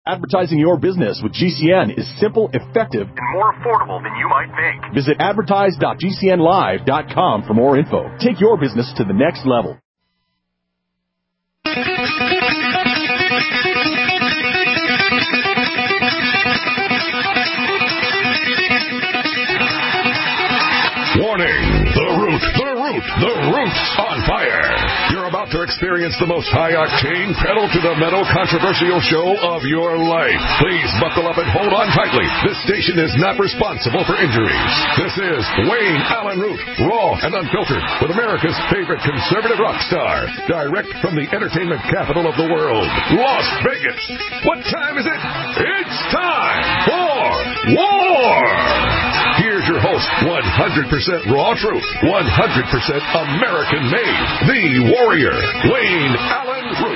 Advertising your business with GCN is simple, effective, and more affordable than you might think. Visit advertise.gcnlive.com for more info. Take your business to the next level. Warning! The Root's on fire! You're about to experience the most high-octane, pedal-to-the-metal controversial show of your life. Please buckle up and hold on tightly. This station is not responsible for injuries. This is Wayne Allen Root, raw and unfiltered, with America's favorite conservative rock star, direct from the entertainment capital of the world, Las Vegas. What time is it? It's time for war! Here's your host, 100% raw truth, 100% American-made, the warrior, Wayne Allen Root.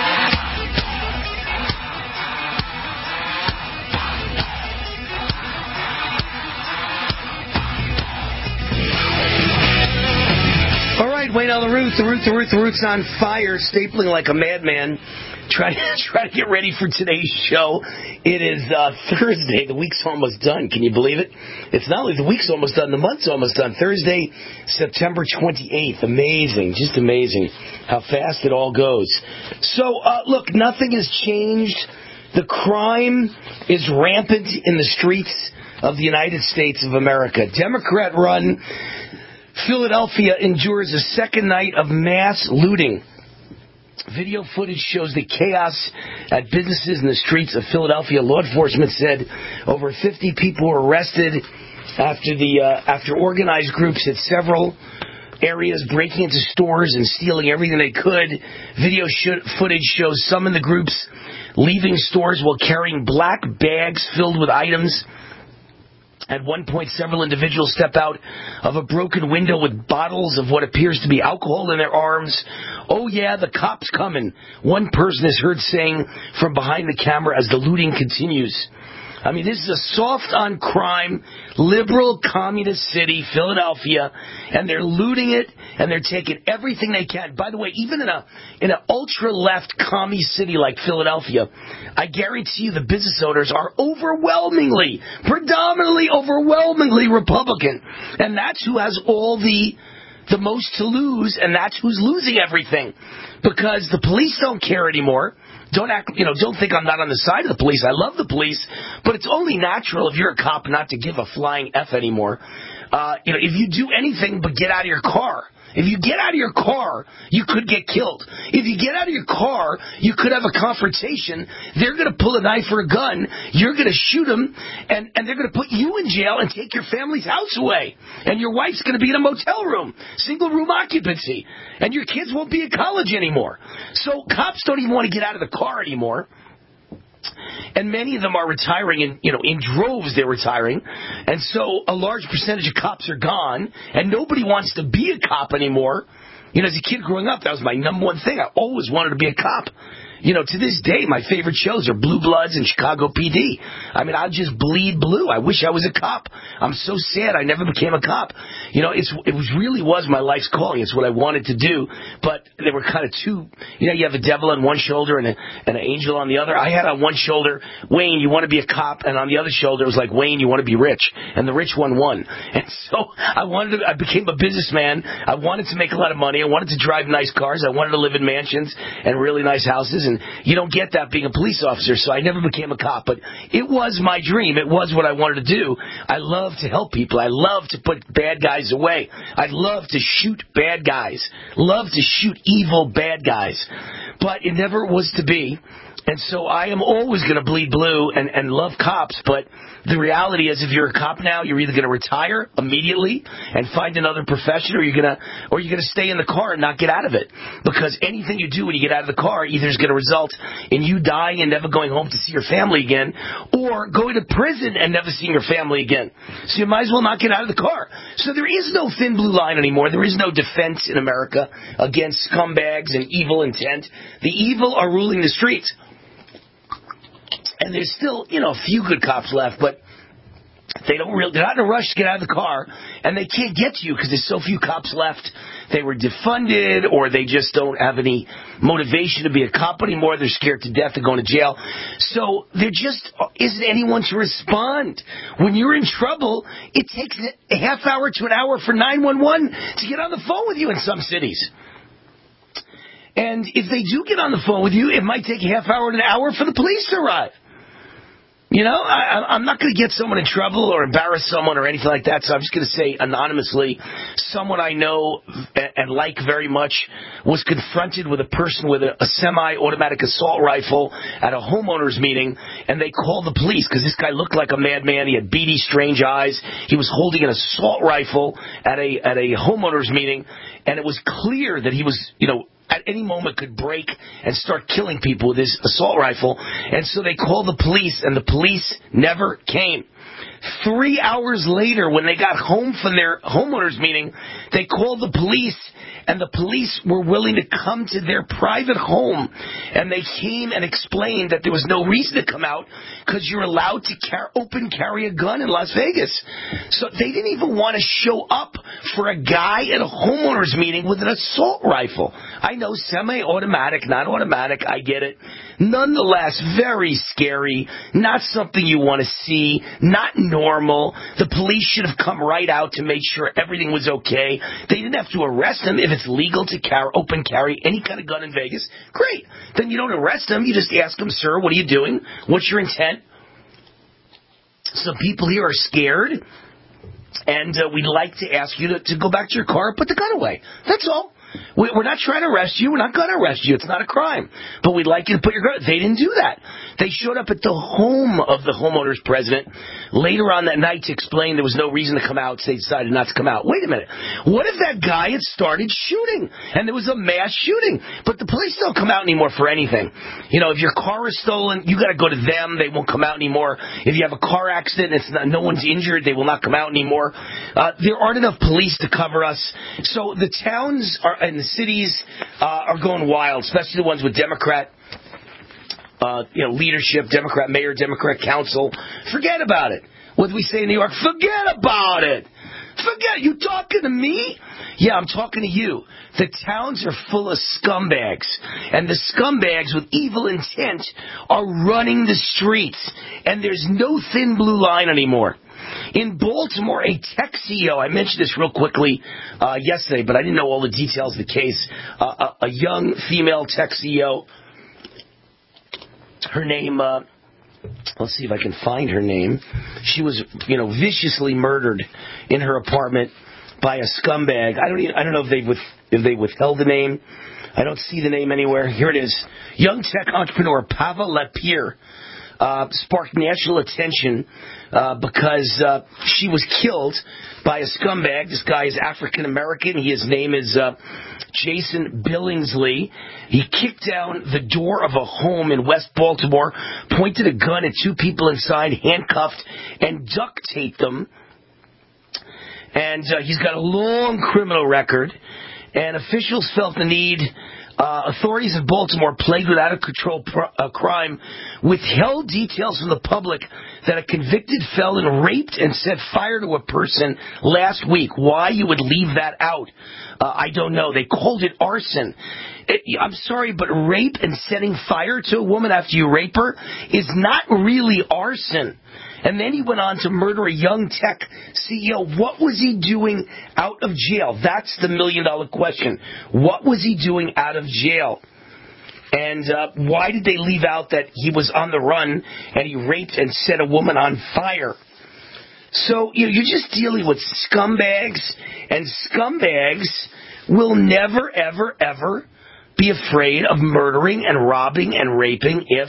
All right, Wayne Allen Root, the Root's on fire, stapling like a madman. Try to get ready for today's show. It is Thursday. The week's almost done. Can you believe it? It's not only the week's almost done, the month's almost done. Thursday, September 28th. Amazing. Just amazing how fast it all goes. So, look, nothing has changed. The crime is rampant in the streets of the United States of America. Democrat-run Philadelphia endures a second night of mass looting. Video footage shows the chaos at businesses in the streets of Philadelphia. Law enforcement said over 50 people were arrested after organized groups hit several areas, breaking into stores and stealing everything they could. Video footage shows some in the groups leaving stores while carrying black bags filled with items. At one point, several individuals step out of a broken window with bottles of what appears to be alcohol in their arms. "Oh yeah, the cop's coming," one person is heard saying from behind the camera as the looting continues. I mean, this is a soft-on-crime, liberal, communist city, Philadelphia, and they're looting it, and they're taking everything they can. By the way, even in an ultra-left commie city like Philadelphia, I guarantee you the business owners are predominantly overwhelmingly Republican, and that's who has all the most to lose, and that's who's losing everything, because the police don't care anymore. Don't think I'm not on the side of the police. I love the police, but it's only natural if you're a cop not to give a flying F anymore. If you do anything but get out of your car. If you get out of your car, you could get killed. If you get out of your car, you could have a confrontation. They're going to pull a knife or a gun. You're going to shoot them, and they're going to put you in jail and take your family's house away. And your wife's going to be in a motel room, single-room occupancy. And your kids won't be at college anymore. So cops don't even want to get out of the car anymore. And many of them are retiring, in droves they're retiring. And so a large percentage of cops are gone, and nobody wants to be a cop anymore. As a kid growing up, that was my number one thing. I always wanted to be a cop. To this day, my favorite shows are Blue Bloods and Chicago PD. I mean, I'll just bleed blue. I wish I was a cop. I'm so sad I never became a cop. It was my life's calling. It's what I wanted to do. But they were kind of two. You have a devil on one shoulder and an angel on the other. I had on one shoulder, Wayne, you want to be a cop, and on the other shoulder it was like, Wayne, you want to be rich. And the rich one won. And so I became a businessman. I wanted to make a lot of money. I wanted to drive nice cars. I wanted to live in mansions and really nice houses. And you don't get that being a police officer, so I never became a cop. But it was my dream. It was what I wanted to do. I love to help people. I love to put bad guys away. I love to shoot bad guys. Love to shoot evil bad guys. But it never was to be. And so I am always going to bleed blue and love cops, but the reality is if you're a cop now, you're either going to retire immediately and find another profession, or you're going to stay in the car and not get out of it. Because anything you do when you get out of the car either is going to result in you dying and never going home to see your family again, or going to prison and never seeing your family again. So you might as well not get out of the car. So there is no thin blue line anymore. There is no defense in America against scumbags and evil intent. The evil are ruling the streets. And there's still, a few good cops left, but they're not in a rush to get out of the car, and they can't get to you because there's so few cops left. they were defunded, or they just don't have any motivation to be a cop anymore. They're scared to death of going to jail. So there just isn't anyone to respond. When you're in trouble, it takes a half hour to an hour for 911 to get on the phone with you in some cities. And if they do get on the phone with you, it might take a half hour to an hour for the police to arrive. You know, I'm not going to get someone in trouble or embarrass someone or anything like that, so I'm just going to say anonymously, someone I know and like very much was confronted with a person with a semi-automatic assault rifle at a homeowners meeting, and they called the police because this guy looked like a madman. He had beady, strange eyes. He was holding an assault rifle at a homeowners meeting, and it was clear that he was, you know, at any moment could break and start killing people with his assault rifle. And so they called the police, and the police never came. 3 hours later, when they got home from their homeowners meeting, they called the police, and the police were willing to come to their private home. And they came and explained that there was no reason to come out because you're allowed to open carry a gun in Las Vegas. So they didn't even want to show up for a guy at a homeowners meeting with an assault rifle. I know, semi-automatic, not automatic, I get it. Nonetheless, very scary, not something you want to see, not normal. The police should have come right out to make sure everything was okay. They didn't have to arrest him. If it's legal to open carry any kind of gun in Vegas, great. Then you don't arrest him. You just ask him, sir, what are you doing? What's your intent? Some people here are scared, and we'd like to ask you to go back to your car and put the gun away. That's all. We're not trying to arrest you. We're not going to arrest you. It's not a crime. But we'd like you to put your gun. They didn't do that. They showed up at the home of the homeowners president later on that night to explain there was no reason to come out, so they decided not to come out. Wait a minute. What if that guy had started shooting and there was a mass shooting? But the police don't come out anymore for anything. You know, if your car is stolen, you got to go to them. They won't come out anymore. If you have a car accident and no one's injured, they will not come out anymore. There aren't enough police to cover us. So the towns and the cities are going wild, especially the ones with Democrat leadership, Democrat mayor, Democrat council. Forget about it. What do we say in New York? Forget about it. Forget. You talking to me? Yeah, I'm talking to you. The towns are full of scumbags, and the scumbags with evil intent are running the streets, and there's no thin blue line anymore. In Baltimore, a tech CEO, I mentioned this real quickly yesterday, but I didn't know all the details of the case. A young female tech CEO, her name, let's see if I can find her name. She was, viciously murdered in her apartment by a scumbag. I don't know if they withheld the name. I don't see the name anywhere. Here it is. Young tech entrepreneur Pavel Lapierre sparked national attention because she was killed by a scumbag. This guy is African American. His name is Jason Billingsley. He kicked down the door of a home in West Baltimore, pointed a gun at two people inside, handcuffed, and duct taped them. And he's got a long criminal record. And officials felt the need. Authorities in Baltimore, plagued with out-of-control crime, withheld details from the public that a convicted felon raped and set fire to a person last week. Why you would leave that out, I don't know. They called it arson. I'm sorry, but rape and setting fire to a woman after you rape her is not really arson. And then he went on to murder a young tech CEO. What was he doing out of jail? That's the million-dollar question. What was he doing out of jail? And why did they leave out that he was on the run and he raped and set a woman on fire? So you're just dealing with scumbags, and scumbags will never, ever, ever be afraid of murdering and robbing and raping if,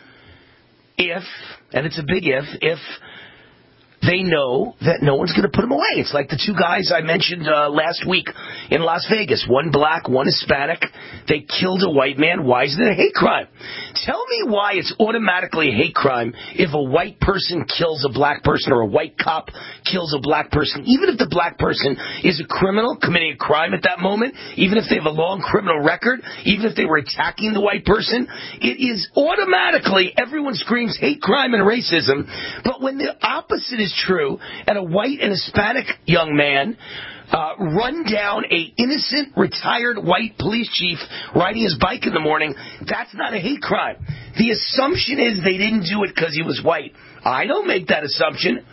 and it's a big if they know that no one's going to put them away. It's like the two guys I mentioned last week in Las Vegas. One black, one Hispanic. They killed a white man. Why is it a hate crime? Tell me why it's automatically a hate crime if a white person kills a black person or a white cop kills a black person. Even if the black person is a criminal committing a crime at that moment, even if they have a long criminal record, even if they were attacking the white person, it is automatically, everyone screams hate crime and racism. But when the opposite is is true, and a white and Hispanic young man run down a innocent retired white police chief riding his bike in the morning, that's not a hate crime. The assumption is they didn't do it because he was white. I don't make that assumption.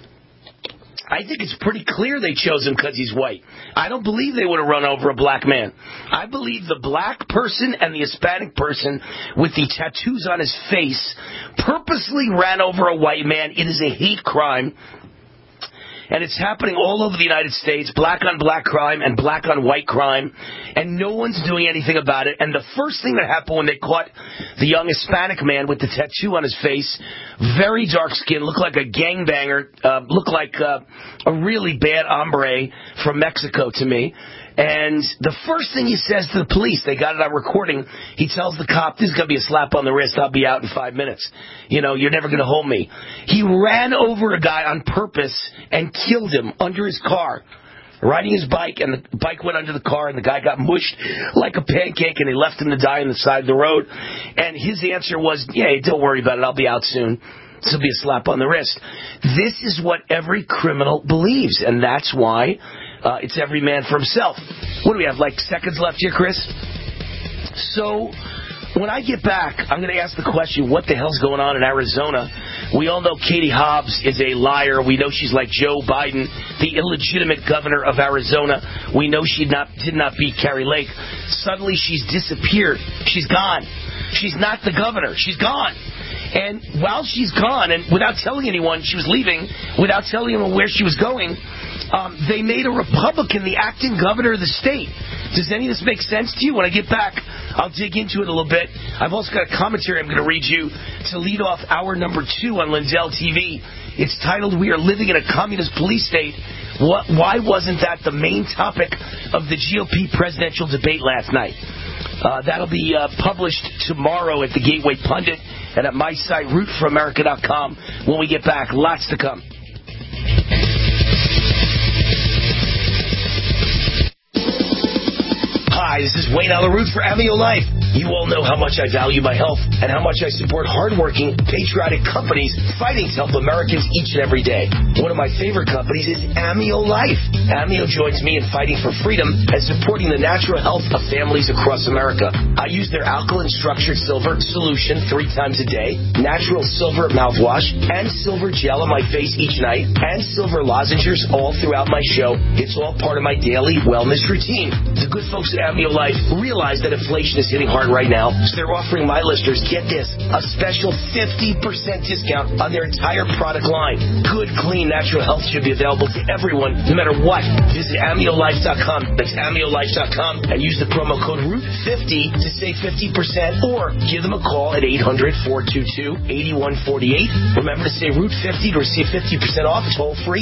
I think it's pretty clear they chose him because he's white. I don't believe they would have run over a black man. I believe the black person and the Hispanic person with the tattoos on his face purposely ran over a white man. It is a hate crime. And it's happening all over the United States, black on black crime and black on white crime, and no one's doing anything about it. And the first thing that happened when they caught the young Hispanic man with the tattoo on his face, very dark skin, looked like a gangbanger, looked like a really bad hombre from Mexico to me. And the first thing he says to the police, they got it on recording, he tells the cop, this is going to be a slap on the wrist, I'll be out in 5 minutes. You know, you're never going to hold me. He ran over a guy on purpose and killed him under his car, riding his bike, and the bike went under the car, and the guy got mushed like a pancake, and they left him to die on the side of the road. And his answer was, yeah, don't worry about it, I'll be out soon. This will be a slap on the wrist. This is what every criminal believes, and that's why it's every man for himself. What do we have, like seconds left here, Chris? So when I get back, I'm going to ask the question, what the hell's going on in Arizona? We all know Katie Hobbs is a liar. We know she's like Joe Biden, the illegitimate governor of Arizona. We know she did not beat Kari Lake. Suddenly she's disappeared. She's gone. She's not the governor. She's gone. And while she's gone, and without telling anyone she was leaving, without telling anyone where she was going, they made a Republican the acting governor of the state. Does any of this make sense to you? When I get back, I'll dig into it a little bit. I've also got a commentary I'm going to read you to lead off hour number 2 on Lindell TV. It's titled, We Are Living in a Communist Police State. Why wasn't that the main topic of the GOP presidential debate last night? That'll be published tomorrow at the Gateway Pundit and at my site, rootforamerica.com. When we get back, lots to come. Hi, this is Wayne Allyn Root for Amio Life. You all know how much I value my health and how much I support hardworking, patriotic companies fighting to help Americans each and every day. One of my favorite companies is Amio Life. Amio joins me in fighting for freedom and supporting the natural health of families across America. I use their alkaline structured silver solution 3 times a day, natural silver mouthwash, and silver gel on my face each night, and silver lozenges all throughout my show. It's all part of my daily wellness routine. The good folks at Amio Life realize that inflation is hitting hard right now, so they're offering my listeners, get this, a special 50% discount on their entire product line. Good, clean, natural health should be available to everyone, no matter what. Visit AmioLife.com. That's AmioLife.com and use the promo code ROOT50 to save 50%, or give them a call at 800-422-8148. Remember to say ROOT50 to receive 50% off. Toll free,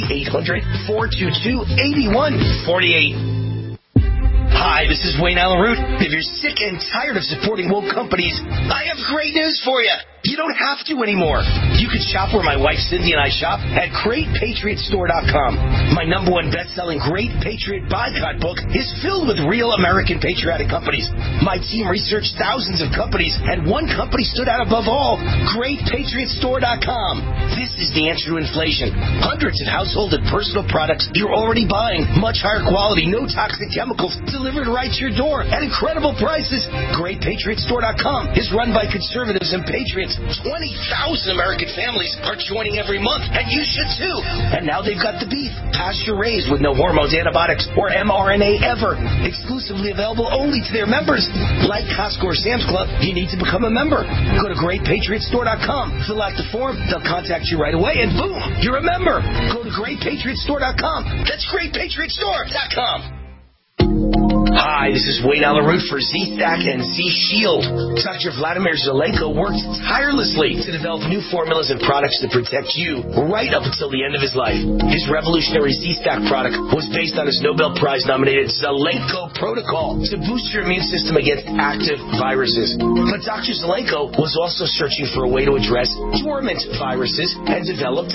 800-422-8148. Hi, this is Wayne Allyn Root. If you're sick and tired of supporting woke companies, I have great news for you. You don't have to anymore. You can shop where my wife Cindy and I shop at GreatPatriotStore.com. My #1 best-selling Great Patriot Boycott book is filled with real American patriotic companies. My team researched thousands of companies, and one company stood out above all, GreatPatriotStore.com. This is the answer to inflation. Hundreds of household and personal products you're already buying. Much higher quality, no toxic chemicals, delivered right to your door at incredible prices. GreatPatriotStore.com is run by conservatives and patriots. 20,000 American families are joining every month, and you should too. And now they've got the beef, pasture-raised with no hormones, antibiotics, or mRNA ever. Exclusively available only to their members. Like Costco or Sam's Club, you need to become a member. Go to GreatPatriotStore.com, fill out the form, they'll contact you right away, and boom, you're a member. Go to GreatPatriotStore.com. That's GreatPatriotStore.com. Hi, this is Wayne Allyn Root for Z-Stack and Z-Shield. Dr. Vladimir Zelenko worked tirelessly to develop new formulas and products to protect you right up until the end of his life. His revolutionary Z-Stack product was based on his Nobel Prize-nominated Zelenko Protocol to boost your immune system against active viruses. But Dr. Zelenko was also searching for a way to address dormant viruses and developed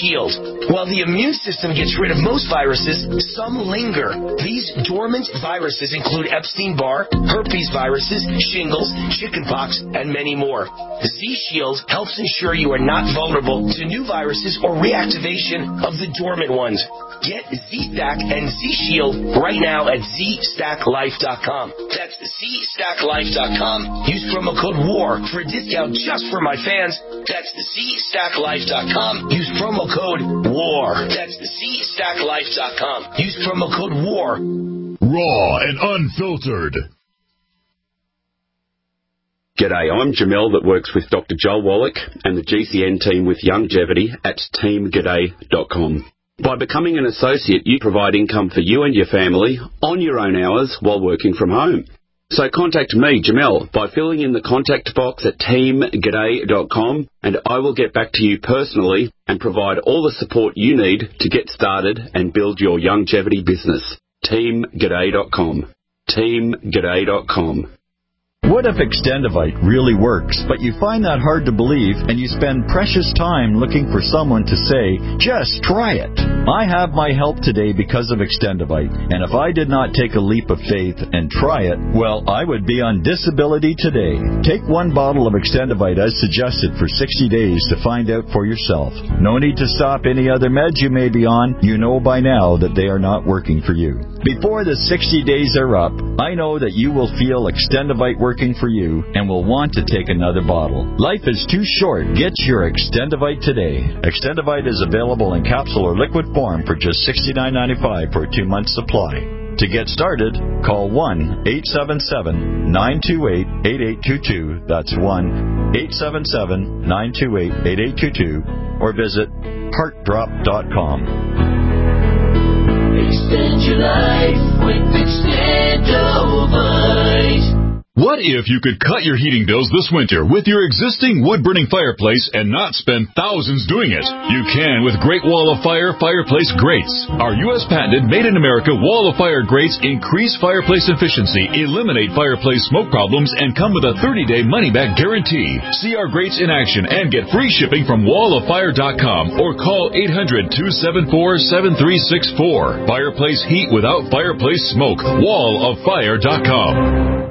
Z-Shield. While the immune system gets rid of most viruses, some linger. These dormant viruses viruses include Epstein-Barr, herpes viruses, shingles, chickenpox, and many more. Z-Shield helps ensure you are not vulnerable to new viruses or reactivation of the dormant ones. Get Z-Stack and Z-Shield right now at ZStackLife.com. That's ZStackLife.com. Use promo code WAR for a discount just for my fans. That's ZStackLife.com. Use promo code WAR. That's ZStackLife.com. Use promo code WAR. Raw and unfiltered. G'day, I'm Jamel that works with Dr. Joel Wallach and the GCN team with Longevity at teamg'day.com. By becoming an associate, you provide income for you and your family on your own hours while working from home. So contact me, Jamel, by filling in the contact box at teamg'day.com, and I will get back to you personally and provide all the support you need to get started and build your longevity business. teamg'day.com. teamg'day.com. What if Extendivite really works, but you find that hard to believe and you spend precious time looking for someone to say, just try it? I have my help today because of Extendivite, and if I did not take a leap of faith and try it, well, I would be on disability today. Take one bottle of Extendivite as suggested for 60 days to find out for yourself. No need to stop any other meds you may be on. You know by now that they are not working for you. Before the 60 days are up, I know that you will feel Extendivite working for you and will want to take another bottle. Life is too short. Get your Extendivite today. Extendivite is available in capsule or liquid form for just $69.95 for a 2-month supply. To get started, call 1-877-928-8822. That's 1-877-928-8822. Or visit heartdrop.com. Extend your life with Extendivite. What if you could cut your heating bills this winter with your existing wood-burning fireplace and not spend thousands doing it? You can with Great Wall of Fire fireplace grates. Our U.S. patented made-in-America Wall of Fire grates increase fireplace efficiency, eliminate fireplace smoke problems, and come with a 30-day money-back guarantee. See our grates in action and get free shipping from walloffire.com or call 800-274-7364. Fireplace heat without fireplace smoke. walloffire.com.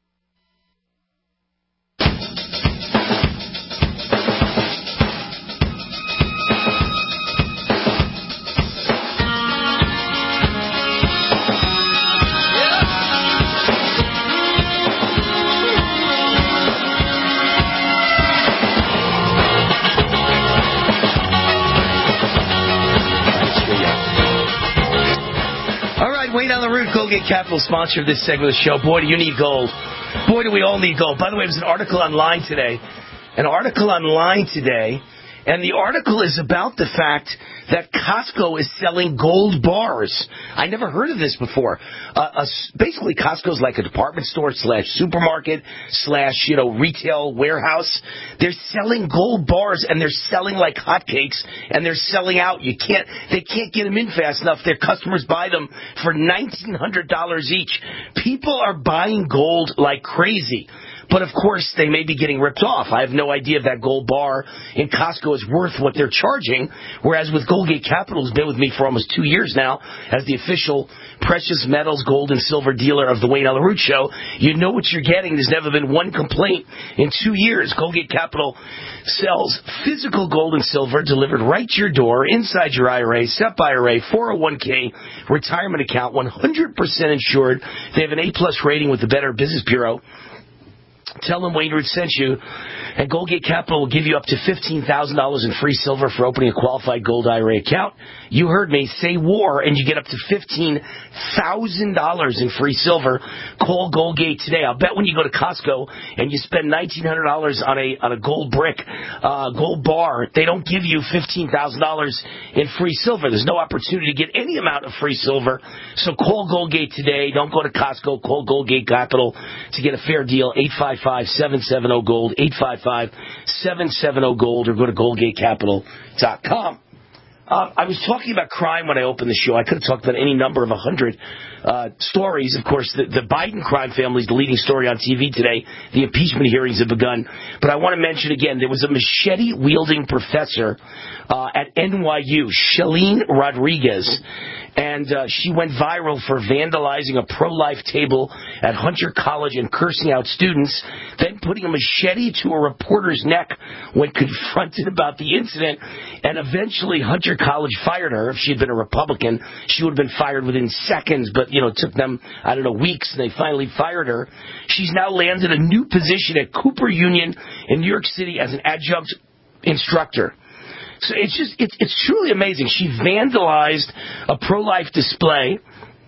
Goldgate Capital, sponsor of this segment of the show. Boy, do you need gold. Boy, do we all need gold. By the way, there was an article online today. And the article is about the fact that Costco is selling gold bars. I never heard of this before. Basically, Costco is like a department store / supermarket / retail warehouse. They're selling gold bars, and they're selling like hotcakes, and they're selling out. They can't get them in fast enough. Their customers buy them for $1,900 each. People are buying gold like crazy. But, of course, they may be getting ripped off. I have no idea if that gold bar in Costco is worth what they're charging, whereas with Goldgate Capital, who's been with me for almost 2 years now as the official precious metals, gold, and silver dealer of the Wayne Allyn Root Show, you know what you're getting. There's never been one complaint in 2 years. Goldgate Capital sells physical gold and silver delivered right to your door, inside your IRA, SEP IRA, 401k, retirement account, 100% insured. They have an A-plus rating with the Better Business Bureau. Tell them Wayne Root sent you, and Goldgate Capital will give you up to $15,000 in free silver for opening a qualified gold IRA account. You heard me. Say WAR, and you get up to $15,000 in free silver. Call Goldgate today. I'll bet when you go to Costco and you spend $1,900 on a gold brick, gold bar, they don't give you $15,000 in free silver. There's no opportunity to get any amount of free silver. So call Goldgate today. Don't go to Costco. Call Goldgate Capital to get a fair deal. 855-770-GOLD, 855-770-GOLD, or go to GoldgateCapital.com. I was talking about crime when I opened the show. I could have talked about any number of 100 stories. Of course, the Biden crime family is the leading story on TV today. The impeachment hearings have begun. But I want to mention again, there was a machete-wielding professor at NYU, Shalene Rodriguez, and she went viral for vandalizing a pro-life table at Hunter College and cursing out students, then putting a machete to a reporter's neck when confronted about the incident, and eventually Hunter College fired her. If she had been a Republican, she would have been fired within seconds, but, it took them, weeks, and they finally fired her. She's now landed a new position at Cooper Union in New York City as an adjunct instructor. So it's truly amazing. She vandalized a pro-life display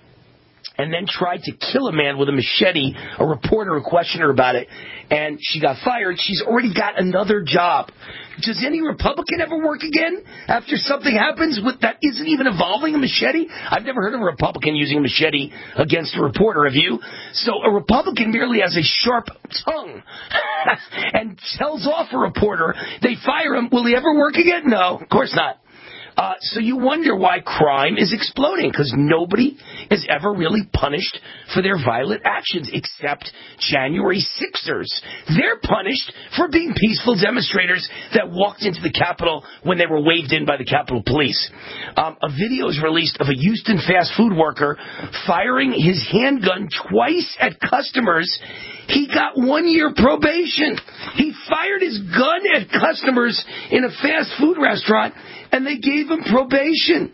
and then tried to kill a man with a machete, a reporter who questioned her about it, and she got fired. She's already got another job. Does any Republican ever work again after something happens that isn't even involving a machete? I've never heard of a Republican using a machete against a reporter, have you? So a Republican merely has a sharp tongue and tells off a reporter. They fire him. Will he ever work again? No, of course not. So you wonder why crime is exploding, because nobody is ever really punished for their violent actions except January 6ers. They're punished for being peaceful demonstrators that walked into the Capitol when they were waved in by the Capitol Police. A video is released of a Houston fast food worker firing his handgun twice at customers. He got 1 year probation. He fired his gun at customers in a fast food restaurant, and they gave him probation.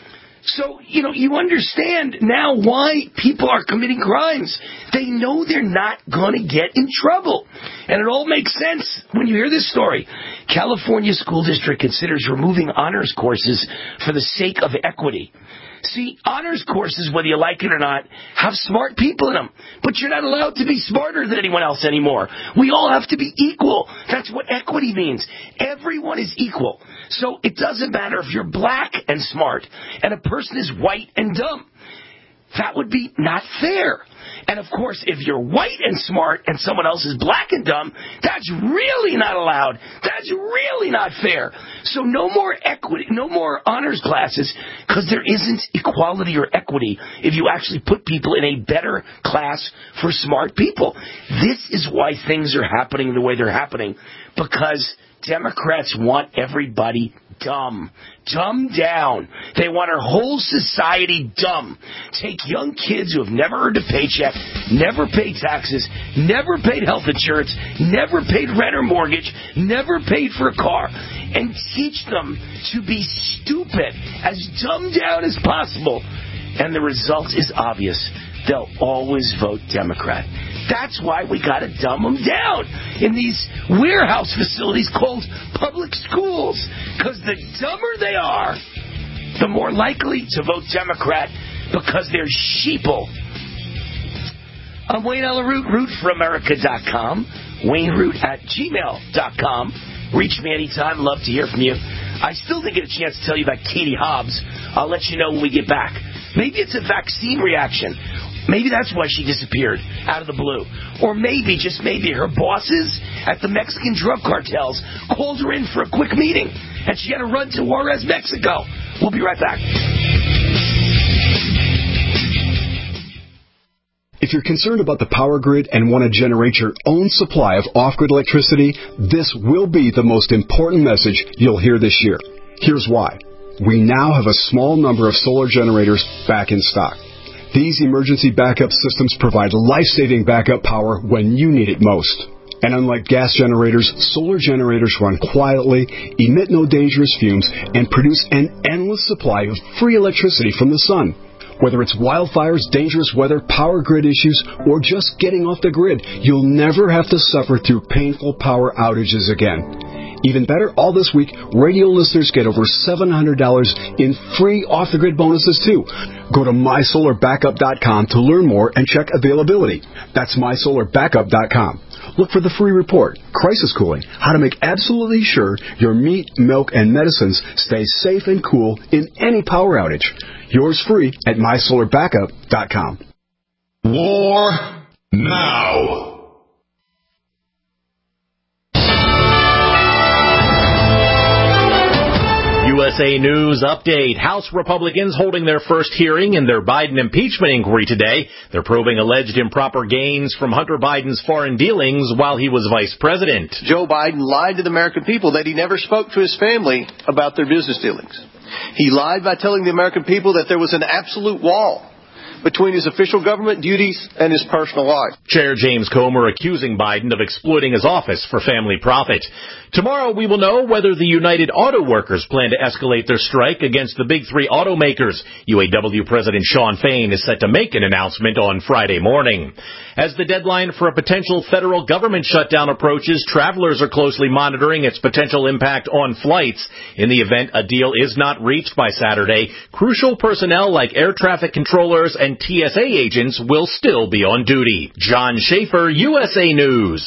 So, you understand now why people are committing crimes. They know they're not going to get in trouble. And it all makes sense when you hear this story. California school district considers removing honors courses for the sake of equity. See, honors courses, whether you like it or not, have smart people in them. But you're not allowed to be smarter than anyone else anymore. We all have to be equal. That's what equity means. Everyone is equal. So it doesn't matter if you're black and smart and a person is white and dumb. That would be not fair. And, of course, if you're white and smart and someone else is black and dumb, that's really not allowed. That's really not fair. So no more equity, no more honors classes, because there isn't equality or equity if you actually put people in a better class for smart people. This is why things are happening the way they're happening, because Democrats want everybody dumb. Dumb down. They want our whole society dumb. Take young kids who have never earned a paycheck, never paid taxes, never paid health insurance, never paid rent or mortgage, never paid for a car, and teach them to be stupid, as dumbed down as possible. And the result is obvious. They'll always vote Democrat. That's why we got to dumb them down in these warehouse facilities called public schools. Because the dumber they are, the more likely to vote Democrat, because they're sheeple. I'm Wayne Allyn Root, rootforamerica.com, WayneRoot@gmail.com. Reach me anytime. Love to hear from you. I still didn't get a chance to tell you about Katie Hobbs. I'll let you know when we get back. Maybe it's a vaccine reaction. Maybe that's why she disappeared out of the blue. Or maybe, just maybe, her bosses at the Mexican drug cartels called her in for a quick meeting, and she had to run to Juarez, Mexico. We'll be right back. If you're concerned about the power grid and want to generate your own supply of off-grid electricity, this will be the most important message you'll hear this year. Here's why. We now have a small number of solar generators back in stock. These emergency backup systems provide life-saving backup power when you need it most. And unlike gas generators, solar generators run quietly, emit no dangerous fumes, and produce an endless supply of free electricity from the sun. Whether it's wildfires, dangerous weather, power grid issues, or just getting off the grid, you'll never have to suffer through painful power outages again. Even better, all this week, radio listeners get over $700 in free off-the-grid bonuses, too. Go to MySolarBackup.com to learn more and check availability. That's MySolarBackup.com. Look for the free report, Crisis Cooling, how to make absolutely sure your meat, milk, and medicines stay safe and cool in any power outage. Yours free at MySolarBackup.com. War now. USA News Update. House Republicans holding their first hearing in their Biden impeachment inquiry today. They're probing alleged improper gains from Hunter Biden's foreign dealings while he was vice president. Joe Biden lied to the American people that he never spoke to his family about their business dealings. He lied by telling the American people that there was an absolute wall between his official government duties and his personal life. Chair James Comer accusing Biden of exploiting his office for family profit. Tomorrow we will know whether the United Auto Workers plan to escalate their strike against the big three automakers. UAW President Shawn Fain is set to make an announcement on Friday morning. As the deadline for a potential federal government shutdown approaches, travelers are closely monitoring its potential impact on flights. In the event a deal is not reached by Saturday, crucial personnel like air traffic controllers and TSA agents will still be on duty. John Schaefer, USA News.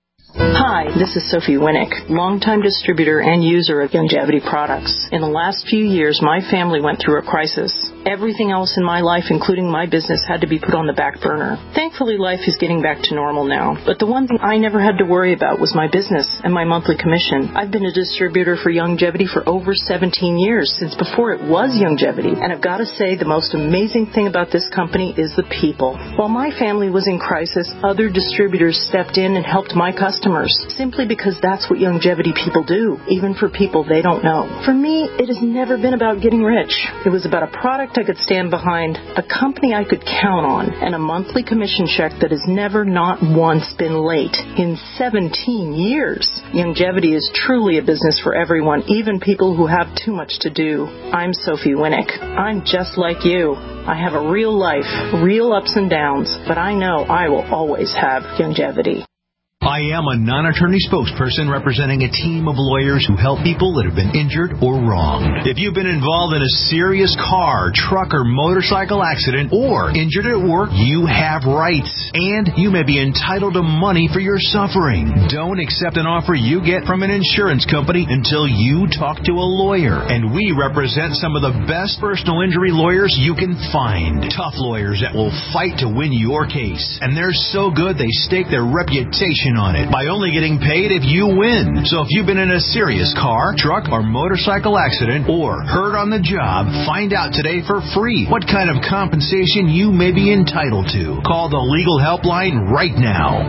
Hi, this is Sophie Winnick, longtime distributor and user of Youngevity products. In the last few years, my family went through a crisis. Everything else in my life, including my business, had to be put on the back burner. Thankfully, life is getting back to normal now. But the one thing I never had to worry about was my business and my monthly commission. I've been a distributor for Youngevity for over 17 years, since before it was Youngevity. And I've got to say, the most amazing thing about this company is the people. While my family was in crisis, other distributors stepped in and helped my customers, simply because that's what Youngevity people do, even for people they don't know. For me, it has never been about getting rich. It was about a product I could stand behind, a company I could count on, and a monthly commission check that has never, not once, been late in 17 years. Youngevity is truly a business for everyone, even people who have too much to do. I'm Sophie Winnick. I'm just like you. I have a real life, real ups and downs, but I know I will always have Youngevity. I am a non-attorney spokesperson representing a team of lawyers who help people that have been injured or wronged. If you've been involved in a serious car, truck, or motorcycle accident or injured at work, you have rights, and you may be entitled to money for your suffering. Don't accept an offer you get from an insurance company until you talk to a lawyer, and we represent some of the best personal injury lawyers you can find. Tough lawyers that will fight to win your case, and they're so good they stake their reputation on it by only getting paid if you win. So if you've been in a serious car, truck, or motorcycle accident or hurt on the job, find out today for free what kind of compensation you may be entitled to. Call the legal helpline right now.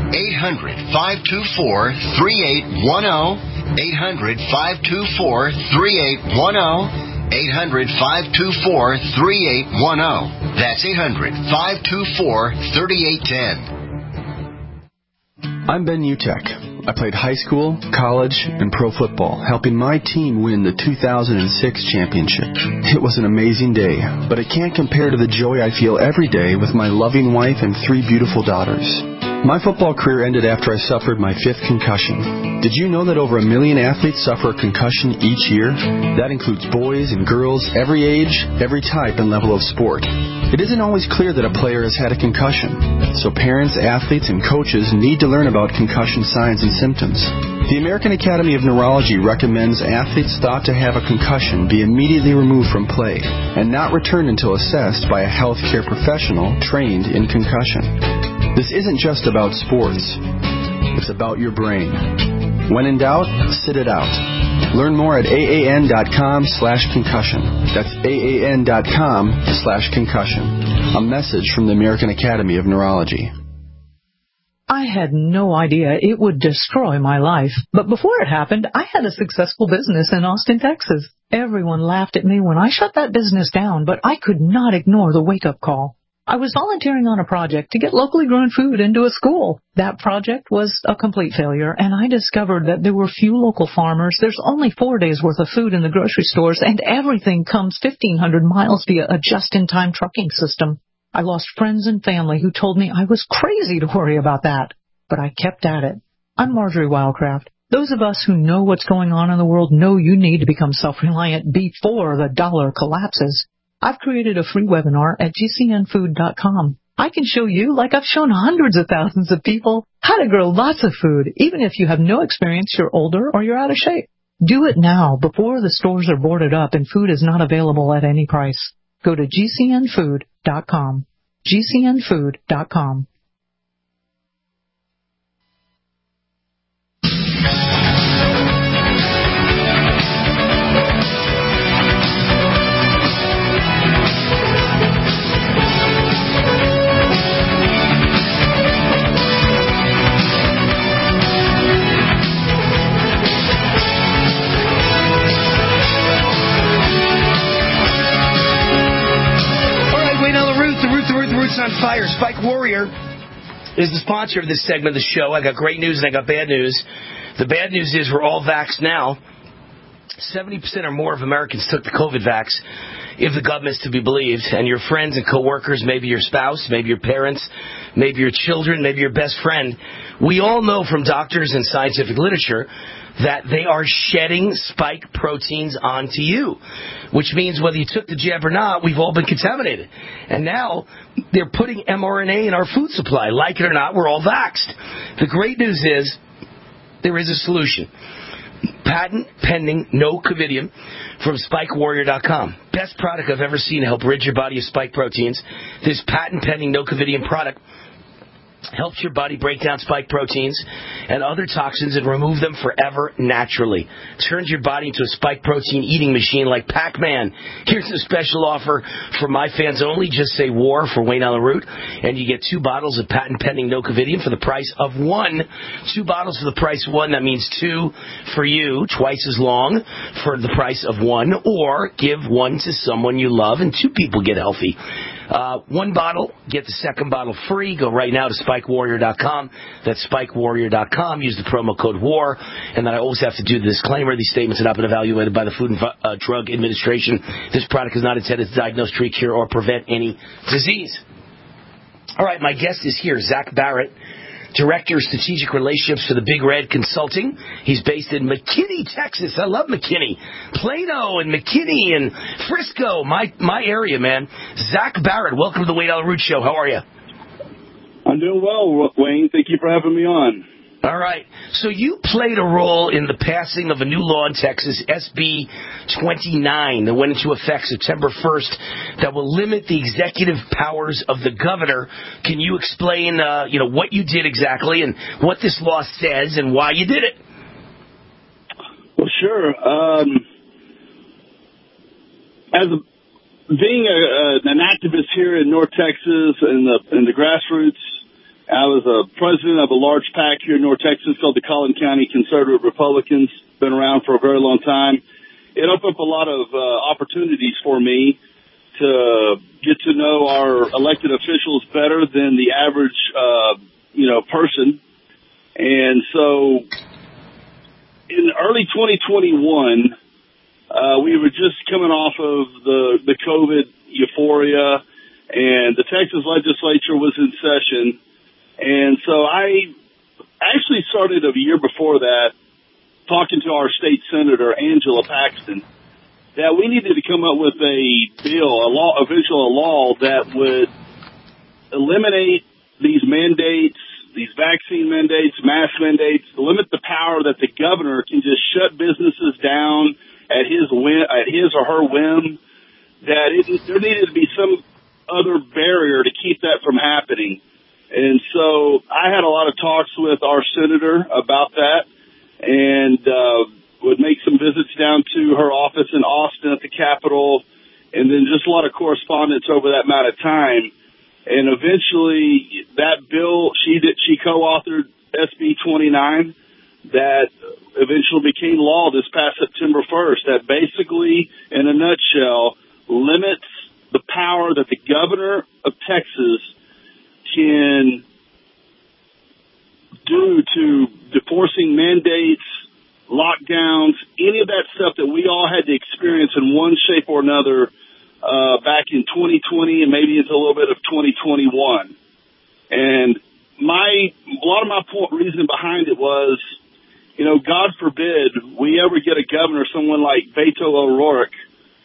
800-524-3810. 800-524-3810. 800-524-3810. That's 800-524-3810. I'm Ben Utek. I played high school, college, and pro football, helping my team win the 2006 championship. It was an amazing day, but it can't compare to the joy I feel every day with my loving wife and 3 beautiful daughters. My football career ended after I suffered my 5th concussion. Did you know that over 1 million athletes suffer a concussion each year? That includes boys and girls, every age, every type and level of sport. It isn't always clear that a player has had a concussion, so parents, athletes, and coaches need to learn about concussion signs and symptoms. The American Academy of Neurology recommends athletes thought to have a concussion be immediately removed from play and not returned until assessed by a healthcare professional trained in concussion. This isn't just about sports. It's about your brain. When in doubt, sit it out. Learn more at AAN.com/concussion. That's AAN.com/concussion. A message from the American Academy of Neurology. I had no idea it would destroy my life. But before it happened, I had a successful business in Austin, Texas. Everyone laughed at me when I shut that business down, but I could not ignore the wake-up call. I was volunteering on a project to get locally grown food into a school. That project was a complete failure, and I discovered that there were few local farmers. There's only 4 days' worth of food in the grocery stores, and everything comes 1,500 miles via a just-in-time trucking system. I lost friends and family who told me I was crazy to worry about that, but I kept at it. I'm Marjorie Wildcraft. Those of us who know what's going on in the world know you need to become self-reliant before the dollar collapses. I've created a free webinar at gcnfood.com. I can show you, like I've shown hundreds of thousands of people, how to grow lots of food, even if you have no experience, you're older, or you're out of shape. Do it now, before the stores are boarded up and food is not available at any price. Go to gcnfood.com. gcnfood.com. Roots on Fire. Spike Warrior is the sponsor of this segment of the show. I got great news and I got bad news. The bad news is we're all vaxxed now. 70% or more of Americans took the COVID vax, if the government's to be believed. And your friends and coworkers, maybe your spouse, maybe your parents, maybe your children, maybe your best friend. We all know from doctors and scientific literature that they are shedding spike proteins onto you, which means whether you took the jab or not, we've all been contaminated. And now they're putting mRNA in our food supply. Like it or not, we're all vaxxed. The great news is there is a solution. Patent pending, no covidium, from SpikeWarrior.com. Best product I've ever seen to help rid your body of spike proteins. This patent pending, no covidium product helps your body break down spike proteins and other toxins and remove them forever naturally. Turns your body into a spike protein eating machine like Pac-Man. Here's a special offer for my fans only. Just say WAR for Wayne Allen Root, and you get 2 bottles of patent-pending Nocovidium for the price of 1. 2 bottles for the price of 1. That means 2 for you, twice as long for the price of 1, or give 1 to someone you love, and 2 people get healthy. 1 bottle, get the second bottle free. Go right now to SpikeWarrior.com. That's SpikeWarrior.com. Use the promo code WAR. And then I always have to do the disclaimer. These statements have not been evaluated by the Food and Drug Administration. This product is not intended to diagnose, treat, cure, or prevent any disease. All right, my guest is here, Zach Barrett, Director of Strategic Relationships for the Big Red Consulting. He's based in McKinney, Texas. I love McKinney. Plano and McKinney and Frisco, my area, man. Zach Barrett, welcome to the Wayne Allen Root Show. How are you? I'm doing well, Wayne. Thank you for having me on. All right. So you played a role in the passing of a new law in Texas, SB 29, that went into effect September 1st, that will limit the executive powers of the governor. Can you explain, what you did exactly and what this law says and why you did it? Well, sure. Being an activist here in North Texas in the grassroots, I was a president of a large PAC here in North Texas called the Collin County Conservative Republicans. Been around for a very long time. It opened up a lot of opportunities for me to get to know our elected officials better than the average, person. And so in early 2021, we were just coming off of the COVID euphoria, and the Texas legislature was in session. And so I actually started a year before that talking to our state senator, Angela Paxton, that we needed to come up with a law that would eliminate these mandates, these vaccine mandates, mask mandates, limit the power that the governor can just shut businesses down at his or her whim, that there needed to be some other barrier to keep that from happening. And so I had a lot of talks with our senator about that, and would make some visits down to her office in Austin at the Capitol, and then just a lot of correspondence over that amount of time. And eventually that bill, she co-authored SB 29, that eventually became law this past September 1st, that basically, in a nutshell, limits the power that the governor of Texas can do to enforcing mandates, lockdowns, any of that stuff that we all had to experience in one shape or another back in 2020 and maybe into a little bit of 2021. And a lot of my reason behind it was, God forbid we ever get a governor, someone like Beto O'Rourke,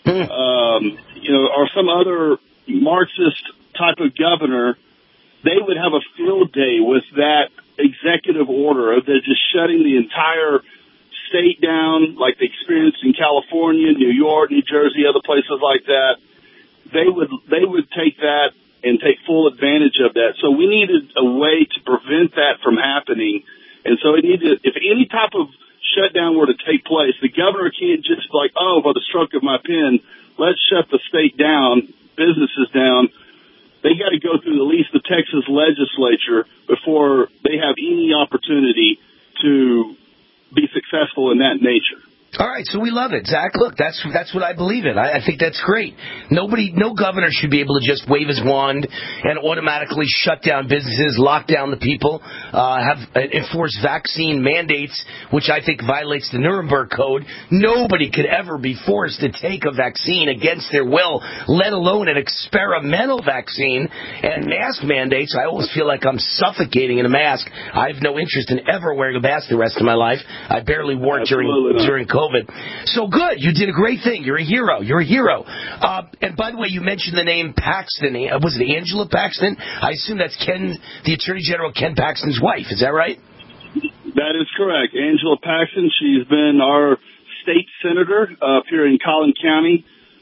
or some other Marxist type of governor. They would have a field day with that executive order of just shutting the entire state down, like they experienced in California, New York, New Jersey, other places like that. They would take that and take full advantage of that. So we needed a way to prevent that from happening. And so if any type of shutdown were to take place, the governor can't just by the stroke of my pen, let's shut the state down, businesses down. They got to go through at least the Texas legislature before they have any opportunity to be successful in that nature. All right, so we love it, Zach. Look, that's what I believe in. I think that's great. No governor should be able to just wave his wand and automatically shut down businesses, lock down the people, enforce vaccine mandates, which I think violates the Nuremberg Code. Nobody could ever be forced to take a vaccine against their will, let alone an experimental vaccine. And mask mandates, I always feel like I'm suffocating in a mask. I have no interest in ever wearing a mask the rest of my life. I barely wore it during COVID. So good. You did a great thing. You're a hero. And by the way, you mentioned the name Paxton. Was it Angela Paxton? I assume that's the Attorney General Ken Paxton's wife. Is that right? That is correct. Angela Paxton. She's been our state senator up here in Collin County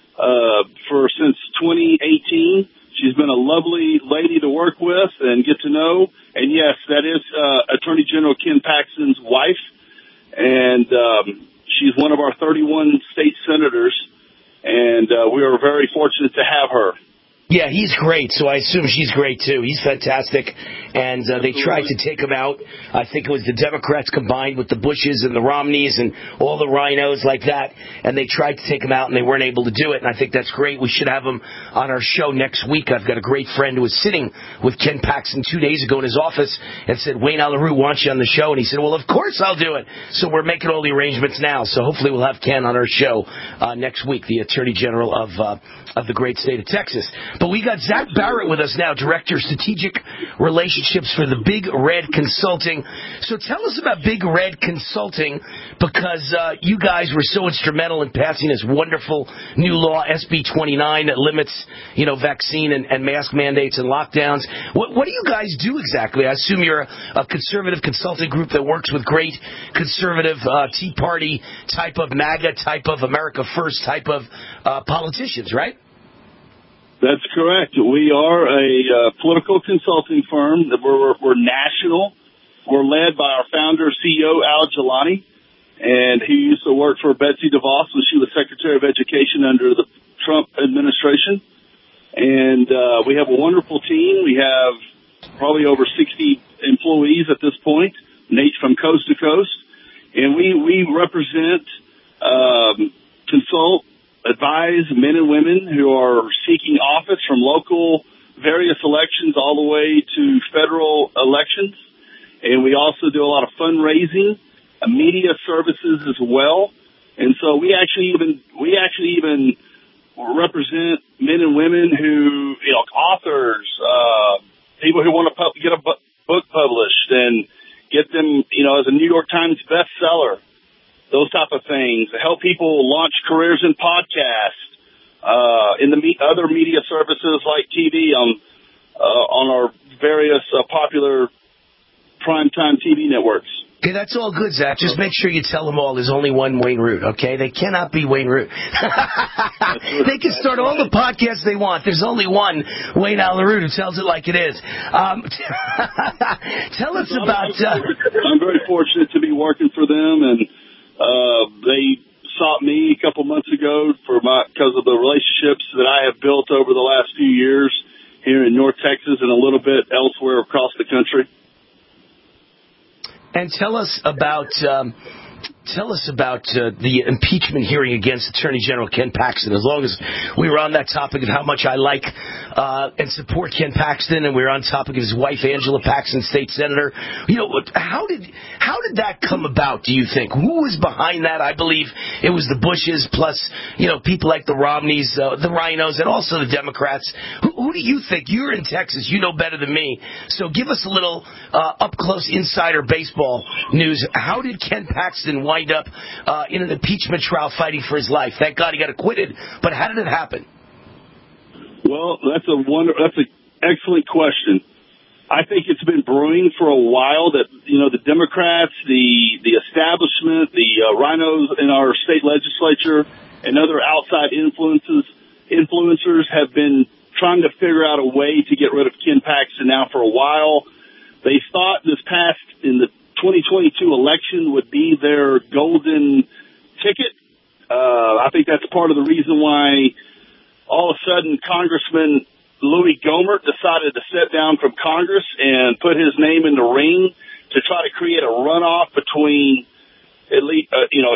since 2018. She's been a lovely lady to work with and get to know. And yes, that is Attorney General Ken Paxton's wife. And she's one of our 31 state senators, and we are very fortunate to have her. Yeah, he's great, so I assume she's great, too. He's fantastic, and they tried to take him out. I think it was the Democrats combined with the Bushes and the Romneys and all the rhinos like that, and they tried to take him out, and they weren't able to do it, and I think that's great. We should have him on our show next week. I've got a great friend who was sitting with Ken Paxton 2 days ago in his office and said, Wayne Allyn Root wants you on the show, and he said, well, of course I'll do it. So we're making all the arrangements now, so hopefully we'll have Ken on our show next week, the Attorney General of the great state of Texas. But we got Zach Barrett with us now, Director of Strategic Relationships for the Big Red Consulting. So tell us about Big Red Consulting, because you guys were so instrumental in passing this wonderful new law, SB 29, that limits, vaccine and mask mandates and lockdowns. What do you guys do exactly? I assume you're a conservative consulting group that works with great conservative Tea Party type of MAGA type of America First type of politicians, right? That's correct. We are a political consulting firm. We're national. We're led by our founder, CEO, Al Jelani, and he used to work for Betsy DeVos when she was Secretary of Education under the Trump administration. And we have a wonderful team. We have probably over 60 employees at this point, Nate from coast to coast. And we represent, consult, advise men and women who are seeking office from local various elections all the way to federal elections. And we also do a lot of fundraising, media services as well. And so we actually even represent men and women who, authors, people who want to get a book published and get them, as a New York Times bestseller. Those type of things, help people launch careers in podcasts, in the other media services like TV on our various popular primetime TV networks. Okay, that's all good, Zach. Just make sure you tell them all there's only one Wayne Root, okay? They cannot be Wayne Root. They can start all the podcasts they want. There's only one Wayne Allyn Root who tells it like it is. Tell us about... I'm very fortunate to be working for them, and they sought me a couple months ago because of the relationships that I have built over the last few years here in North Texas and a little bit elsewhere across the country. And tell us about the impeachment hearing against Attorney General Ken Paxton. As long as we were on that topic of how much I like and support Ken Paxton, and we were on topic of his wife Angela Paxton, state senator. How did that come about? Do you think? Who was behind that? I believe it was the Bushes plus people like the Romneys, the Rhinos, and also the Democrats. Who do you think? You're in Texas. You know better than me. So give us a little up close insider baseball news. How did Ken Paxton wind up in an impeachment trial fighting for his life? Thank God he got acquitted, but how did it happen? Well, that's an excellent question. I think it's been brewing for a while that, the Democrats, the establishment, the rhinos in our state legislature and other outside influencers have been trying to figure out a way to get rid of Ken Paxton now for a while. They thought in the 2022 election would be their golden ticket. I think that's part of the reason why all of a sudden Congressman Louis Gohmert decided to step down from Congress and put his name in the ring to try to create a runoff between, at least, if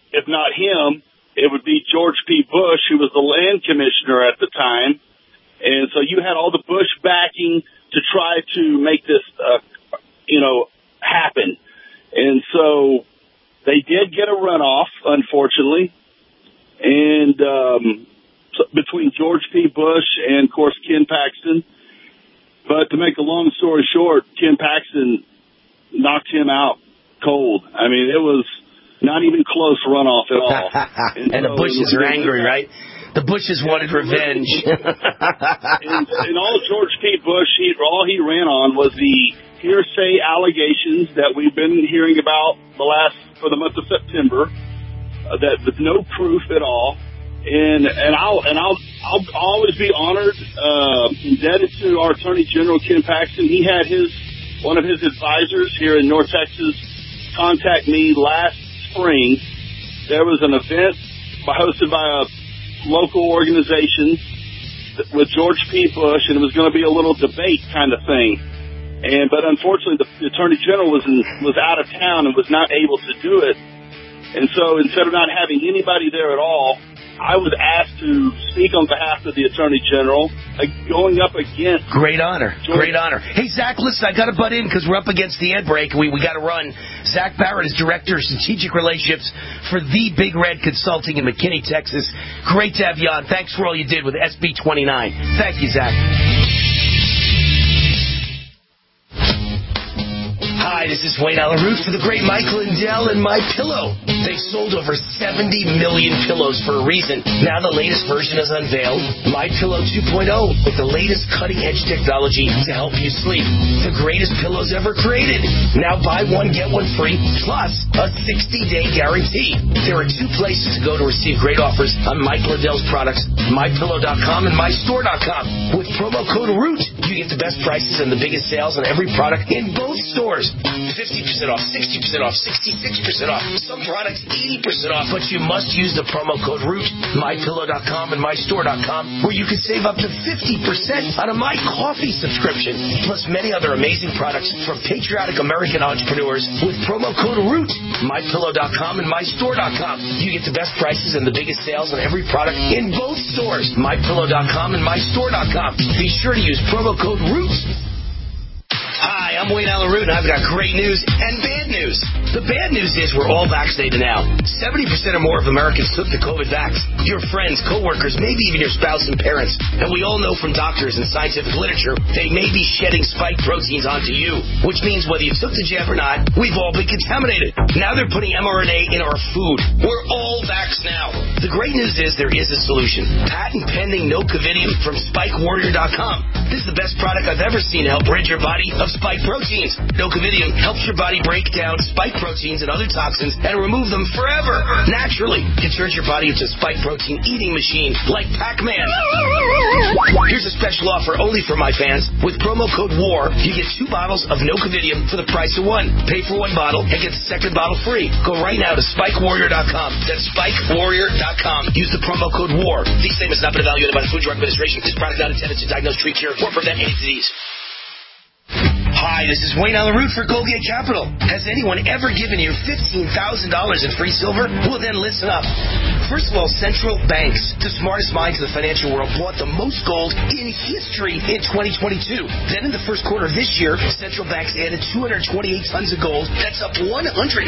if not him, it would be George P. Bush, who was the land commissioner at the time. And so you had all the Bush backing to try to make this, happen. And so they did get a runoff, unfortunately. And between George P. Bush and, of course, Ken Paxton. But to make a long story short, Ken Paxton knocked him out cold. I mean, it was not even close runoff at all. And the Bushes are angry, right? The Bushes wanted revenge. and all George P. Bush, all he ran on was the hearsay allegations that we've been hearing about for the month of September, that with no proof at all. And I'll always be honored, indebted to our Attorney General Ken Paxton. He had one of his advisors here in North Texas contact me last spring. There was an event hosted by a local organization with George P. Bush, and it was going to be a little debate kind of thing. But unfortunately, the Attorney General was out of town and was not able to do it. And so instead of not having anybody there at all, I was asked to speak on behalf of the Attorney General, going up against... Great honor. Great honor. Hey, Zach, listen, I got to butt in because we're up against the ad break. We got to run. Zach Barrett is Director of Strategic Relationships for The Big Red Consulting in McKinney, Texas. Great to have you on. Thanks for all you did with SB 29. Thank you, Zach. Hi, this is Wayne Alaroot for the great Mike Lindell and My Pillow. They've sold over 70 million pillows for a reason. Now the latest version is unveiled, My Pillow 2.0, with the latest cutting-edge technology to help you sleep. The greatest pillows ever created. Now buy one, get one free, plus a 60-day guarantee. There are two places to go to receive great offers on Mike Lindell's products, MyPillow.com and MyStore.com. With promo code ROOT, you get the best prices and the biggest sales on every product in both stores. 50% off, 60% off, 66% off. Some products 80% off, but you must use the promo code ROOT, MyPillow.com and MyStore.com, where you can save up to 50% on a My Coffee subscription, plus many other amazing products from patriotic American entrepreneurs with promo code ROOT, MyPillow.com and MyStore.com. You get the best prices and the biggest sales on every product in both stores, MyPillow.com and MyStore.com. Be sure to use promo code ROOT. Hi, I'm Wayne Alaroot, and I've got great news and bad news. The bad news is we're all vaccinated now. 70% or more of Americans took the COVID vax. Your friends, coworkers, maybe even your spouse and parents. And we all know from doctors and scientific literature they may be shedding spike proteins onto you, which means whether you took the jab or not, we've all been contaminated. Now they're putting mRNA in our food. We're all vaxxed now. The great news is there is a solution. Patent pending Nocovidium from SpikeWarrior.com. This is the best product I've ever seen to help rid your body of spike proteins. Nocovidium helps your body break down spike proteins and other toxins and remove them forever. Naturally, it turns your body into a spike protein eating machine like Pac-Man. Here's a special offer only for my fans. With promo code WAR, you get 2 bottles of Nocovidium for the price of 1. Pay for 1 bottle and get the second bottle free. Go right now to SpikeWarrior.com. That's SpikeWarrior.com. Use the promo code WAR. These statements have not been evaluated by the Food Drug Administration. This product not intended to diagnose, treat, cure, or prevent any disease. Hi, this is Wayne Alaroot for Goldgate Capital. Has anyone ever given you $15,000 in free silver? Well, then listen up. First of all, central banks, the smartest minds of the financial world, bought the most gold in history in 2022. Then in the first quarter of this year, central banks added 228 tons of gold. That's up 176%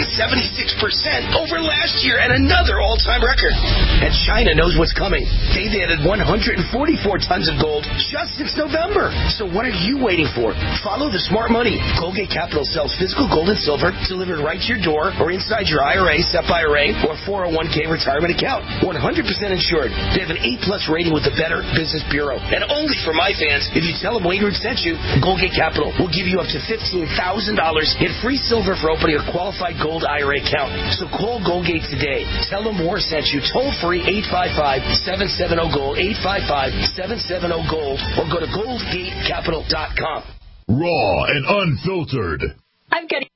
over last year and another all-time record. And China knows what's coming. They've added 144 tons of gold just since November. So what are you waiting for? Follow the smart money. Goldgate Capital sells physical gold and silver delivered right to your door or inside your IRA, SEP IRA, or 401k retirement account. 100% insured. They have an A+ rating with the Better Business Bureau. And only for my fans, if you tell them Wayne Root sent you, Goldgate Capital will give you up to $15,000 in free silver for opening a qualified gold IRA account. So call Goldgate today. Tell them War sent you. Toll free 855-770-GOLD, 855-770-GOLD, or go to goldgatecapital.com. Raw and unfiltered. I'm getting...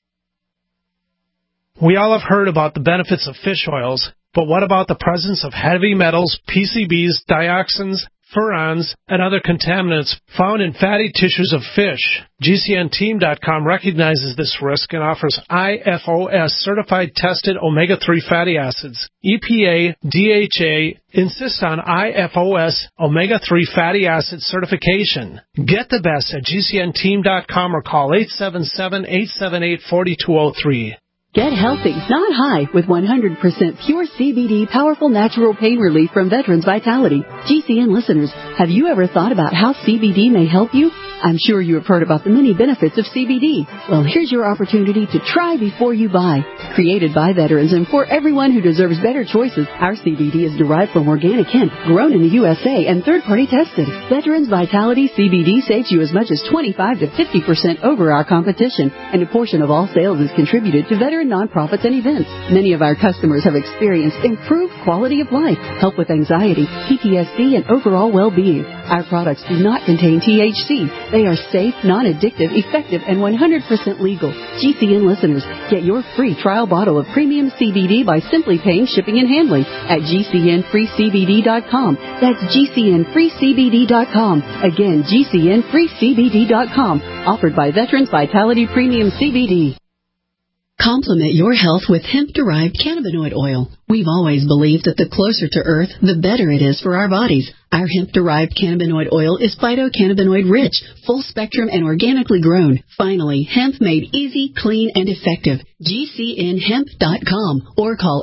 We all have heard about the benefits of fish oils, but what about the presence of heavy metals, PCBs, dioxins, furans, and other contaminants found in fatty tissues of fish. GCNteam.com recognizes this risk and offers IFOS certified tested omega-3 fatty acids. EPA, DHA insist on IFOS omega-3 fatty acid certification. Get the best at GCNteam.com or call 877-878-4203. Get healthy, not high, with 100% pure CBD powerful natural pain relief from Veterans Vitality. GCN listeners, have you ever thought about how CBD may help you? I'm sure you have heard about the many benefits of CBD. Well, here's your opportunity to try before you buy. Created by veterans and for everyone who deserves better choices, our CBD is derived from organic hemp, grown in the USA and third-party tested. Veterans Vitality CBD saves you as much as 25 to 50% over our competition, and a portion of all sales is contributed to veteran nonprofits and events. Many of our customers have experienced improved quality of life, help with anxiety, PTSD, and overall well-being. Our products do not contain THC. They are safe, non-addictive, effective, and 100% legal. GCN listeners, get your free trial bottle of premium CBD by simply paying shipping and handling at GCNFreeCBD.com. That's GCNFreeCBD.com. Again, GCNFreeCBD.com. Offered by Veterans Vitality Premium CBD. Complement your health with hemp-derived cannabinoid oil. We've always believed that the closer to Earth, the better it is for our bodies. Our hemp-derived cannabinoid oil is phytocannabinoid-rich, full-spectrum, and organically grown. Finally, hemp made easy, clean, and effective. GCNHemp.com or call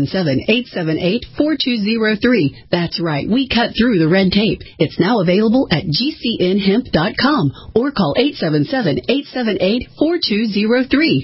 877-878-4203. That's right, we cut through the red tape. It's now available at GCNHemp.com or call 877-878-4203.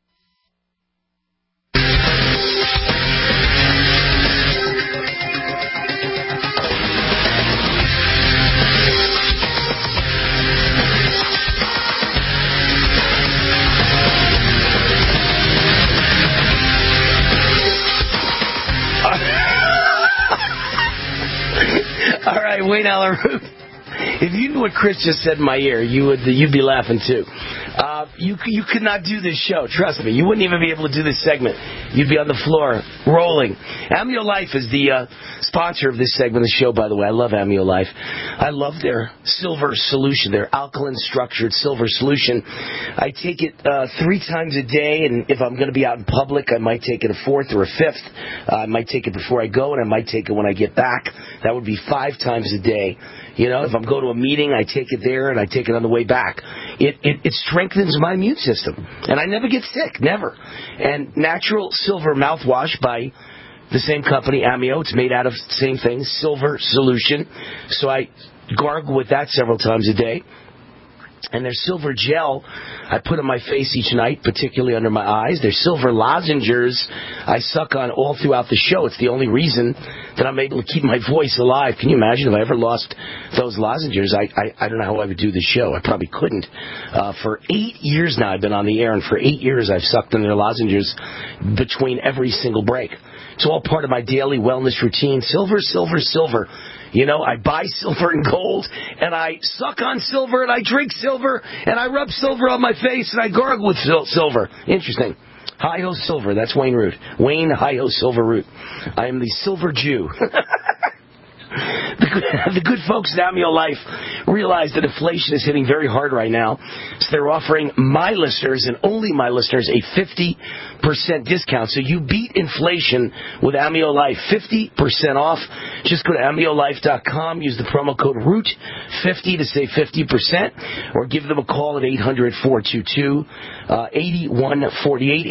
All right, Wayne Allyn Root. If you knew what Chris just said in my ear, you'd be laughing too. You could not do this show. Trust me, you wouldn't even be able to do this segment. You'd be on the floor rolling. Amio Life is the sponsor of this segment of the show. By the way, I love Amio Life. I love their silver solution, their alkaline structured silver solution. I take it 3 times a day, and if I'm going to be out in public, I might take it a 4th or a 5th. I might take it before I go, and I might take it when I get back. That would be 5 times a day. You know, if I'm going to a meeting, I take it there, and I take it on the way back. It strengthens my immune system, and I never get sick, never. And natural silver mouthwash by the same company, Amio. It's made out of the same thing, silver solution. So I gargle with that several times a day. And there's silver gel I put on my face each night, particularly under my eyes. There's silver lozenges I suck on all throughout the show. It's the only reason that I'm able to keep my voice alive. Can you imagine if I ever lost those lozenges? I don't know how I would do the show. I probably couldn't. For 8 years now I've been on the air, and for 8 years I've sucked on their lozenges between every single break. It's all part of my daily wellness routine. Silver, silver, silver. You know, I buy silver and gold, and I suck on silver, and I drink silver, and I rub silver on my face, and I gargle with silver. Interesting. Hi-Ho Silver, that's Wayne Root. Wayne Hi-Ho Silver Root. I am the Silver Jew. The good folks at Amio Life realize that inflation is hitting very hard right now, so they're offering my listeners and only my listeners a 50% discount. So you beat inflation with Amio Life, 50% off. Just go to AmioLife.com, use the promo code ROOT50 to save 50%, or give them a call at 800-422-8148,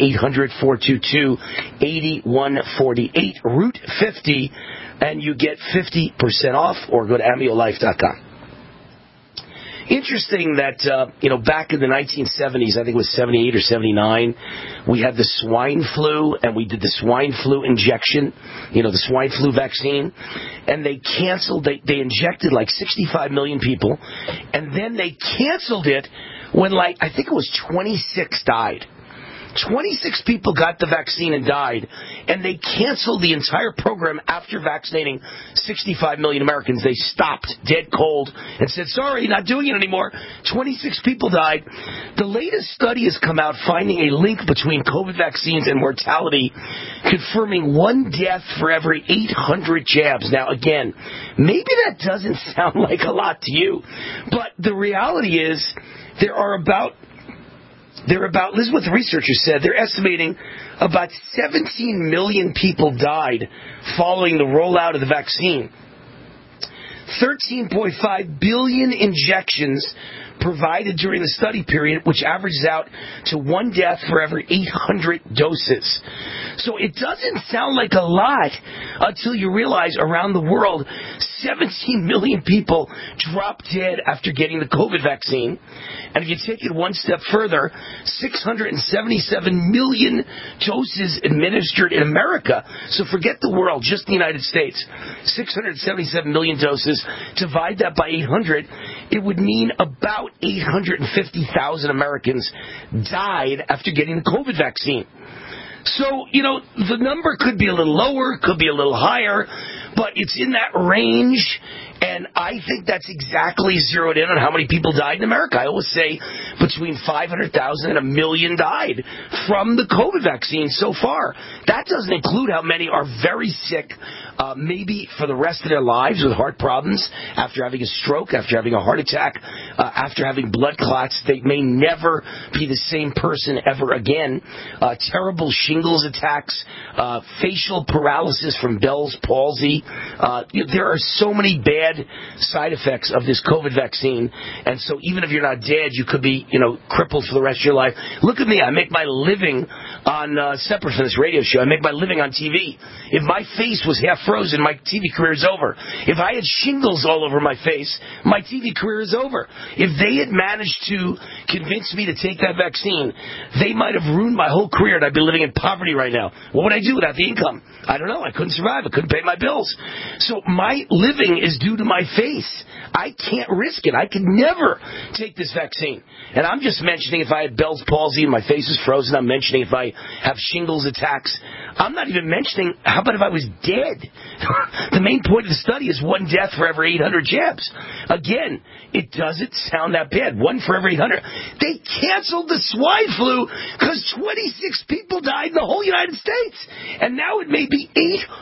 800-422-8148, ROOT50, and you get 50% off, or go to AmioLife.com. Interesting that, back in the 1970s, I think it was 78 or 79, we had the swine flu, and we did the swine flu injection, the swine flu vaccine, and they canceled, they injected like 65 million people, and then they canceled it when I think it was 26 died. 26 people got the vaccine and died, and they canceled the entire program after vaccinating 65 million Americans. They stopped dead cold and said, sorry, not doing it anymore. 26 people died. The latest study has come out finding a link between COVID vaccines and mortality, confirming 1 death for every 800 jabs. Now, again, maybe that doesn't sound like a lot to you, but the reality is there are about, this is what the researchers said, they're estimating about 17 million people died following the rollout of the vaccine. 13.5 billion injections provided during the study period, which averages out to 1 death for every 800 doses. So it doesn't sound like a lot until you realize around the world, 17 million people drop dead after getting the COVID vaccine. And if you take it one step further, 677 million doses administered in America. So forget the world, just the United States. 677 million doses, divide that by 800, it would mean about 850,000 Americans died after getting the COVID vaccine. So, the number could be a little lower, could be a little higher, but it's in that range, and I think that's exactly zeroed in on how many people died in America. I always say between 500,000 and 1 million died from the COVID vaccine so far. That doesn't include how many are very sick, maybe for the rest of their lives with heart problems, after having a stroke, after having a heart attack, after having blood clots. They may never be the same person ever again. Terrible shingles attacks, facial paralysis from Bell's palsy. There are so many bad side effects of this COVID vaccine, and so even if you're not dead, you could be, crippled for the rest of your life. Look at me. I make my living on, separate from this radio show, I make my living on TV. If my face was half frozen, my TV career is over. If I had shingles all over my face, my TV career is over. If they had managed to convince me to take that vaccine, they might have ruined my whole career and I'd be living in poverty right now. What would I do without the income? I don't know. I couldn't survive. I couldn't pay my bills. So my living is due to my face. I can't risk it. I could never take this vaccine. And I'm just mentioning if I had Bell's palsy and my face is frozen. I'm mentioning if I have shingles attacks. I'm not even mentioning, how about if I was dead? The main point of the study is 1 death for every 800 jabs. Again, it doesn't sound that bad. 1 for every 800. They canceled the swine flu because 26 people died in the whole United States. And now it may be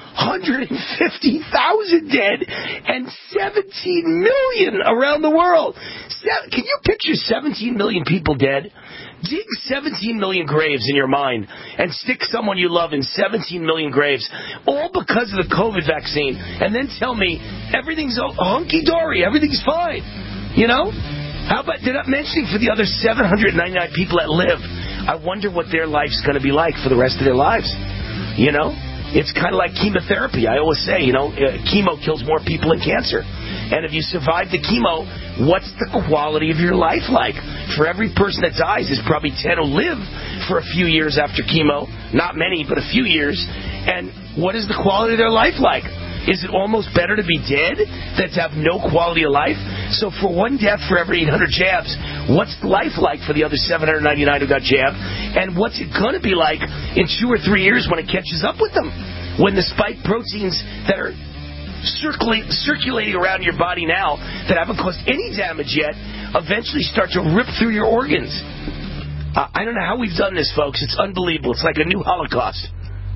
850,000 dead and 17 million around the world. Can you picture 17 million people dead? Dig 17 million graves in your mind and stick someone you love in 17 million graves, all because of the COVID vaccine, and then tell me everything's hunky-dory, everything's fine. How about, they're not mentioning for the other 799 people that live. I wonder what their life's going to be like for the rest of their lives. It's kind of like chemotherapy. I always say, chemo kills more people than cancer. And if you survive the chemo, what's the quality of your life like? For every person that dies, there's probably 10 who live for a few years after chemo. Not many, but a few years. And what is the quality of their life like? Is it almost better to be dead than to have no quality of life? So for 1 death for every 800 jabs, what's life like for the other 799 who got jabbed? And what's it going to be like in 2 or 3 years when it catches up with them? When the spike proteins that are circulating around your body now that haven't caused any damage yet eventually start to rip through your organs. I don't know how we've done this, folks. It's unbelievable. It's like a new Holocaust.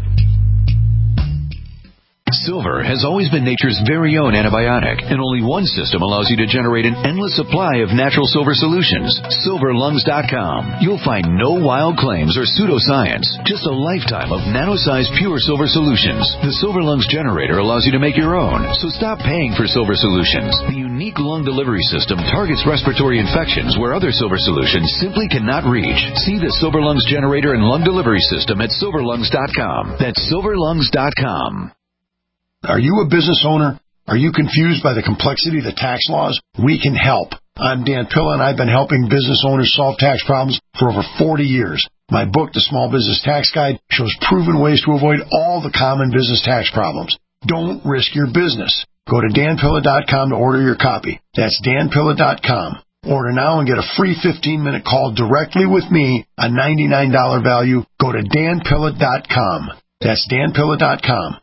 Silver has always been nature's very own antibiotic, and only one system allows you to generate an endless supply of natural silver solutions. SilverLungs.com. You'll find no wild claims or pseudoscience, just a lifetime of nano-sized pure silver solutions. The Silver Lungs generator allows you to make your own, so stop paying for silver solutions. The unique lung delivery system targets respiratory infections where other silver solutions simply cannot reach. See the Silver Lungs generator and lung delivery system at SilverLungs.com. That's SilverLungs.com. Are you a business owner? Are you confused by the complexity of the tax laws? We can help. I'm Dan Pilla, and I've been helping business owners solve tax problems for over 40 years. My book, The Small Business Tax Guide, shows proven ways to avoid all the common business tax problems. Don't risk your business. Go to danpilla.com to order your copy. That's danpilla.com. Order now and get a free 15-minute call directly with me, a $99 value. Go to danpilla.com. That's danpilla.com.